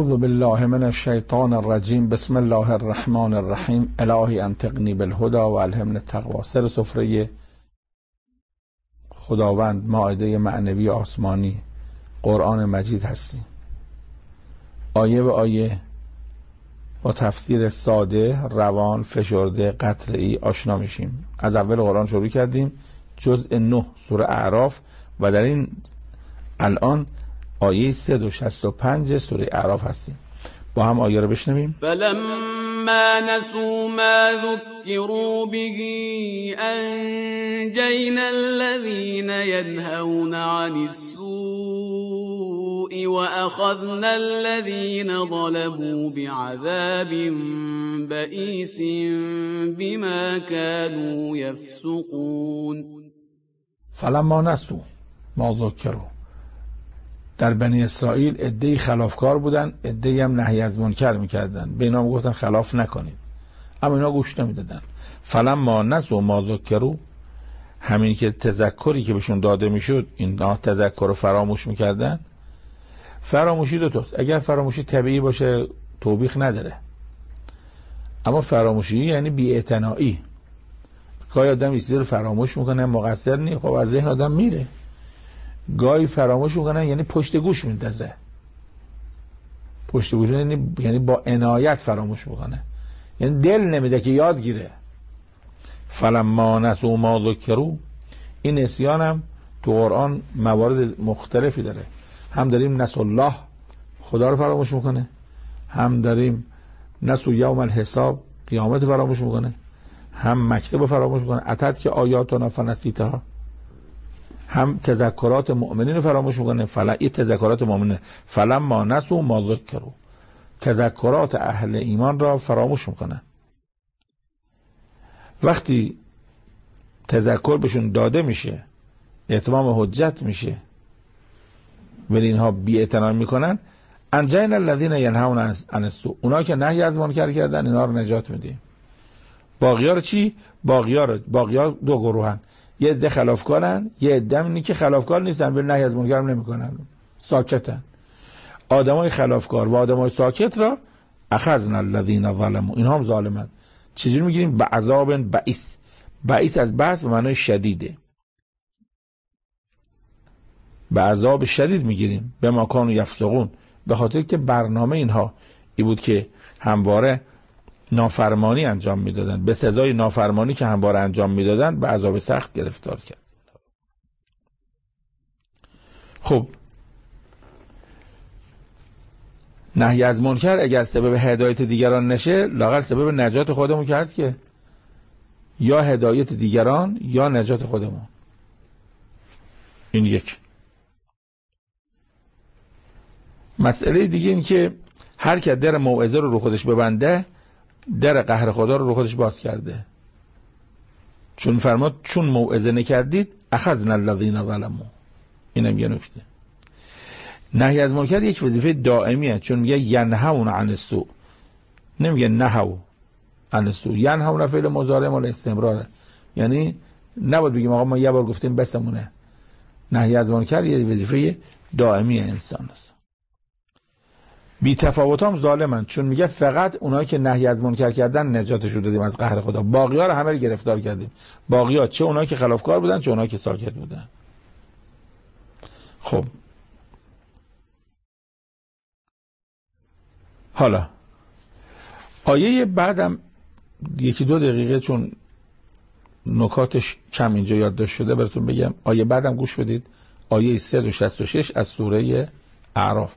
اعوذ بالله من الشیطان الرجیم. بسم الله الرحمن الرحیم. الهی انطقنی بالهدی و الهمنی التقوی. سر سفره خداوند، مائده معنوی آسمانی، قرآن مجید هستیم. آیه به آیه با تفسیر ساده، روان، فشرده، قطعی آشنا میشیم. از اول قرآن شروع کردیم، جزء 9 سوره اعراف، و در این الان آیه 365 سوره اعراف هستیم. با هم آیه رو بشنویم. فلما نسوا ما ذکروا به انجینا الذین ینهون عن السوء واخذنا الذین ظلموا بعذاب بئیس بما كانوا یفسقون. فلما نسوا ما ذکروا، در بنی اسرائیل عده‌ای خلافکار بودن، عده‌ای هم نهی از منکر میکردن. به اینا گفتن خلاف نکنید، اما اینا گوش نمیدادن. فلما نسوا ما ذکروا، همین که تذکری که بهشون داده میشد اینا تذکر رو فراموش میکردن. فراموشی دو تاست. اگر فراموشی طبیعی باشه توبیخ نداره، اما فراموشی یعنی بی‌اعتنایی. گاهی آدم چیزی رو فراموش میکنه، مقصر نیست، خب از ذهن آدم میره. گاهی فراموش میکنن یعنی پشت گوش میندازه. پشت گوش یعنی با عنایت فراموش میکنه، یعنی دل نمیده که یاد گیره. فلما نسوا ما ذکروا، این نسیان هم تو قرآن موارد مختلفی داره. هم داریم نسوا الله، خدا رو فراموش میکنه، هم داریم نسوا یوم الحساب، قیامت فراموش میکنه، هم مکتب رو فراموش میکنه، اتت که آیاتنا فنسیتها، هم تذکرات مؤمنین رو فراموش میکنه. این تذکرات مؤمنین. فلما نسوا ما ذکروا، تذکرات اهل ایمان را فراموش میکنه. وقتی تذکر بهشون داده میشه، اتمام حجت میشه، ولی اینها بی‌اعتنا میکنن، انجینا الذین ینهون عن السوء، اونا که نهی از منکر کردن اینا رو نجات میدیم. باقی‌ها رو چی؟ باقی‌ها دو گروهن، یه عده خلافکارن، یه عده اینی که خلافکار نیستن ولی نهی از منکر هم نمیکنن، ساکتن. آدمای خلافکار و آدمای ساکت را اخذنا الذین ظلموا، اینها هم ظالمن. چجوری میگیریم؟ بعذاب بئیس. بئیس از بأس به معنای شدیده، به عذاب شدید میگیریم. به ما کانوا یفسقون، به خاطر که برنامه اینها این بود که همواره نافرمانی انجام میدادن، به سزای نافرمانی که همواره انجام میدادن به عذاب سخت گرفتار کرد. خب نهی از منکر اگر سبب هدایت دیگران نشه، لااقل سبب نجات خودمون که هست، که یا هدایت دیگران یا نجات خودمون. این یک. مسئله دیگه این که هر که در موعظه رو خودش ببنده، در قهر خدا رو خودش باز کرده. چون فرمود چون موعظه نکردید اخذنا الذین ظلموا. اینم یه نکته. نهی از منکر یک وظیفه دائمیه، چون میگه ینهون عن السوء، نمیگه نهوا عن السوء. ینهون فعل مضارع مال استمراره، یعنی نباید بگیم آقا ما یه بار گفتیم بسمونه. نهی از منکر یه وظیفه دائمی انسان است. بی تفاوت هم ظالمن، چون میگه فقط اونایی که نهی از منکر کردن نجاتش رو دادیم از قهر خدا، باقی‌ها رو همه رو گرفتار کردیم. باقی‌ها چه اونایی که خلافکار بودن چه اونایی که ساکت بودن. خب حالا آیه بعدم یکی دو دقیقه چون نکاتش کم اینجا یادداشت شده براتون بگم. آیه بعدم گوش بدید، آیه 366 از سوره اعراف.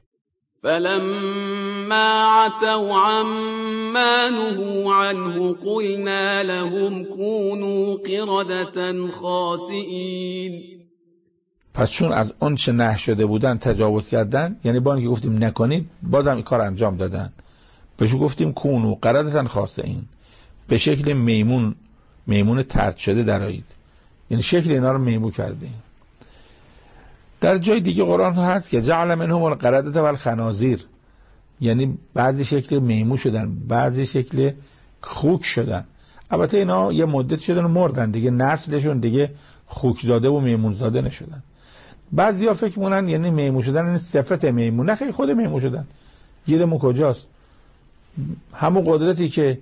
فلما عتوا عما نهوا عنه قلنا لهم كونوا قردة خاسئین. پس چون از اون چه نهی شده بودن تجاوز کردن، یعنی با اینکه گفتیم نکنید بازم این کار انجام دادن، بهشون گفتیم کونوا قردة خاسئین، به شکل میمون طرد شده درآیید، یعنی شکل اینا رو میمون کردیم. در جای دیگه قرآن هست که جعل منهم القردة والخنازیر، یعنی بعضی شکل میمون شدن، بعضی شکل خوک شدن. البته اینا یه مدت شدن و مردن دیگه، نسلشون دیگه خوک زاده و میمون زاده نشدن. بعضیا فکر مونن یعنی میمون شدن یعنی صفت میمون، نه خیلی خود میمون شدن، گیرمون کجاست؟ همون قدرتی که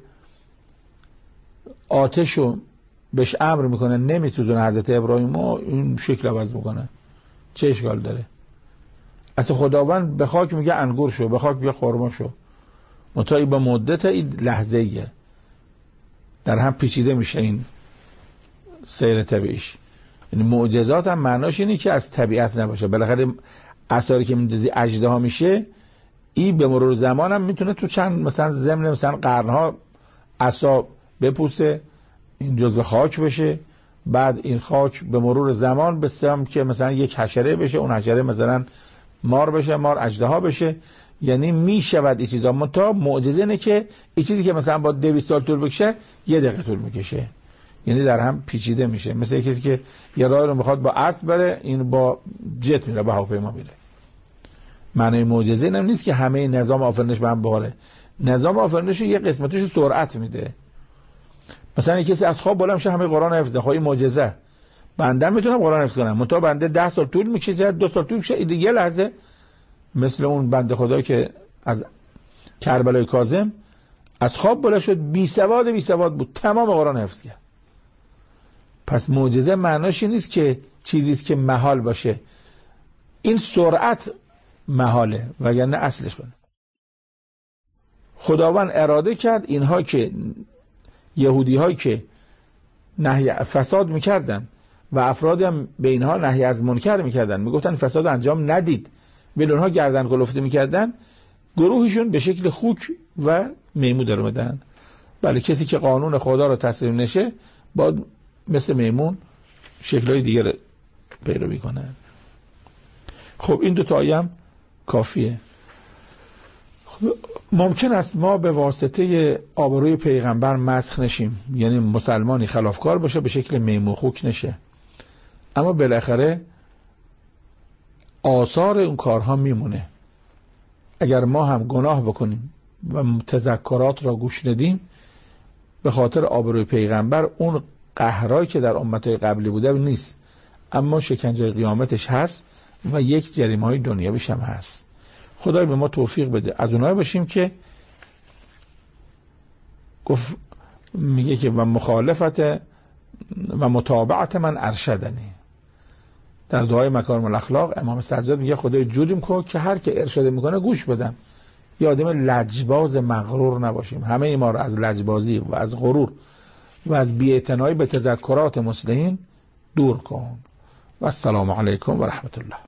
آتشو بهش امر میکنه نمیسوزونه حضرت ابراهیم، این شکل عوض میکنه، چه اشکال داره؟ اصلا خداوند به خاک میگه انگور شو، به خاک میگه خرما شو، منتها با مدت این لحظه‌ایه، در هم پیچیده میشه این سیر طبیعیش. یعنی معجزات هم معناش اینه که از طبیعت نباشه. بالاخره اثاری که میندازی اژدها میشه، این به مرور زمان هم میتونه تو چند مثلا ضمن مثلا قرنها عصا بپوسه، این جزو خاک بشه، بعد این خاک به مرور زمان به سم که مثلا یک حشره بشه، اون حشره مثلا مار بشه، مار اژدها بشه. یعنی میشود این چیزا، منتها معجزه اینه که این چیزی که مثلا با 200 سال طول بکشه 1 دقیقه طول میکشه، یعنی در هم پیچیده میشه. مثل کسی که یه راه رو میخواد با اسب بره، این با جت میره، با هواپیما میره. معنی معجزه اینم نیست که همه نظام آفرینش به هم باره. نظام آفرینش یه قسمتش سرعت میده. مثلا یه کسی از خواب بالا میشه همه قرآن حفظه، خب این معجزه. بنده میتونم قرآن حفظ کنم، منتها بنده 10 سال طول میکشه، 2 سال طول میشه، یه لحظه مثل اون بنده خدا که از کربلای کاظم از خواب بالا شد، بی سواد بود، تمام قرآن حفظ کرد. پس معجزه معناش نیست که چیزی است که محال باشه، این سرعت محاله، وگرنه اصلش بنه. خداوند اراده کرد اینها که یهودی هایی که نهی فساد میکردن و افرادی هم به اینها نهی از منکر میکردن، میگفتن فساد انجام ندید، ولی اونها گردن کلفته میکردن، گروهشون به شکل خوک و میمون در اومدن. بله، کسی که قانون خدا رو تسلیم نشه با مثل میمون شکلهای دیگر پیروی کنه. خب این 2 تا آیه هم کافیه. ممکن است ما به واسطه آبروی پیغمبر مسخ نشیم، یعنی مسلمانی خلافکار باشه به شکل میمون خوک نشه، اما بالاخره آثار اون کارها میمونه. اگر ما هم گناه بکنیم و تذکرات را گوش ندیم، به خاطر آبروی پیغمبر اون قهرایی که در امتهای قبلی بوده نیست، اما شکنجه قیامتش هست و یک جریمه‌های دنیویش هم هست. خدای به ما توفیق بده از اونایی باشیم که گفت، میگه که و مخالفت و متابعت من ارشدنی. در دعای مکارم الاخلاق امام سجاد میگه خدای جودیم کن که هر که ارشاد میکنه گوش بدم، یه آدم لجباز مغرور نباشیم. همه ما رو از لجبازی و از غرور و از بی‌اعتنایی به تذکرات مصلحین دور کن. و السلام علیکم و رحمت الله.